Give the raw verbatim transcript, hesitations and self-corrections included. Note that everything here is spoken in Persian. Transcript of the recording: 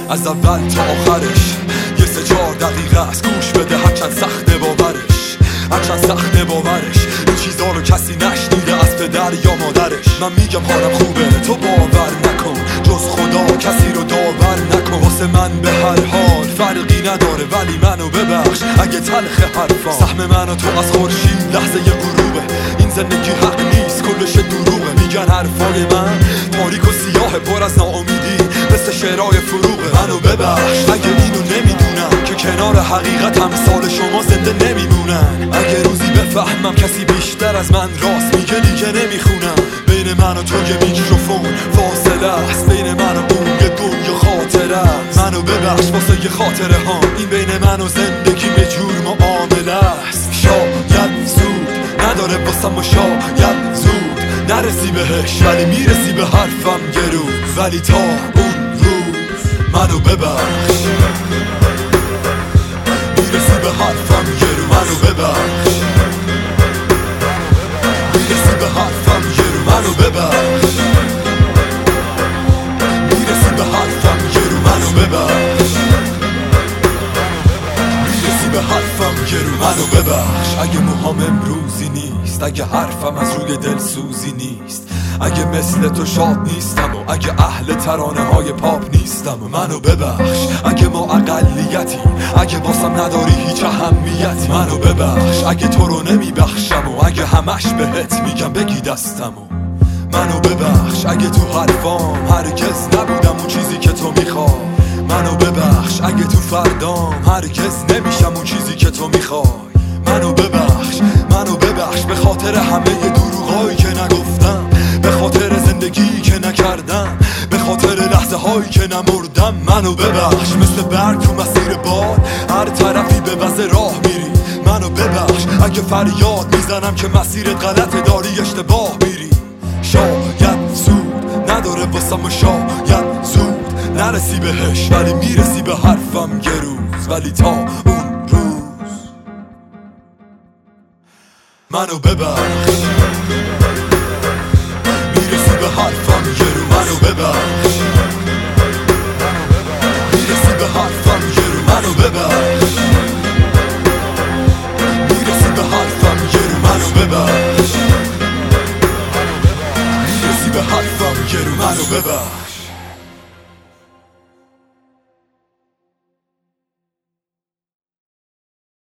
از اول تا آخرش یه سه چهار دقیقه از گوش بده، هرچند سخت باورش هرچند سخت باورش این چیزا رو کسی نشنیده از پدر یا مادرش. من میگم حالم خوبه تو باور نکن، جز خدا کسی رو داور نکن. واسه من به هر حال فرقی نداره، ولی منو ببخش اگه تلخ حرفام. سهم من و تو از خورشید لحظه یه غروبه، این زندگی حق نیست کلش دروغه. میگن حرفای من تاریک و سیاه پر از ناامیدی مثل شعرهای فروغه. منو ببخش اگه اینو نمیدونم که کنار حقیقت همسال شما زنده نمیمونن. اگه روزی بفهمم کسی بیشتر از من راست میگه دیگه نمیخونم. بین من و تو یه میکروفون فاصله است، بین من و اون یه دنیا خاطره است. منو ببخش واسه یه خاطره ها، این بین من و زندگی یه جور معامله است. شاید زود نداره واسم و شاید زود نرسی بهش، ولی میرسی به حرفم یه روز. ولی تا اون روز منو ببخش، میرسی به حرفم یه روز. منو ببخش، میرسی به حرفم یه روز. منو ببخش، میرسی به حرفم یه روز. منو ببخش، میرسی به حرفم یه روز. منو ببخش اگه موهام امروزی نیست، اگه حرفم از روی دل سوزی نیست، اگه مثل تو شاد نیستم و اگه اهل ترانه های پاپ نیستم. منو ببخش اگه ما اقلیتی، اگه واسم نداری هیچ اهمیتی. منو ببخش اگه تو رو نمیبخشم و اگه همش بهت میگم بگی دستمو. منو ببخش اگه تو حرفام هرگز نبودم اون چیزی که تو میخوای. منو ببخش اگه تو فردام هرگز نمیشم اون چیزی که تو میخوای. منو ببخش، منو ببخش به خاطر همه دروغایی که نگفتم، به خاطر زندگی که نکردم، به خاطر لحظه هایی که نمردم. منو ببخش مثل برگ تو مسیر باد هر طرفی به وزه راه میری. منو ببخش اگه فریاد میزنم که مسیرت غلطه داری اشتباه میری. شاید زود نداره واسم و شاید زود نرسی بهش، ولی میرسی به حرفم یه روز. ولی تا اون روز منو ببخش، میرسی به حرفم یه روز. منو ببخش، میرسی به حرفم یه روز. منو ببخش، میرسی به حرفم یه روز. منو ببخش، میرسی به حرفم یه روز. منو ببخش.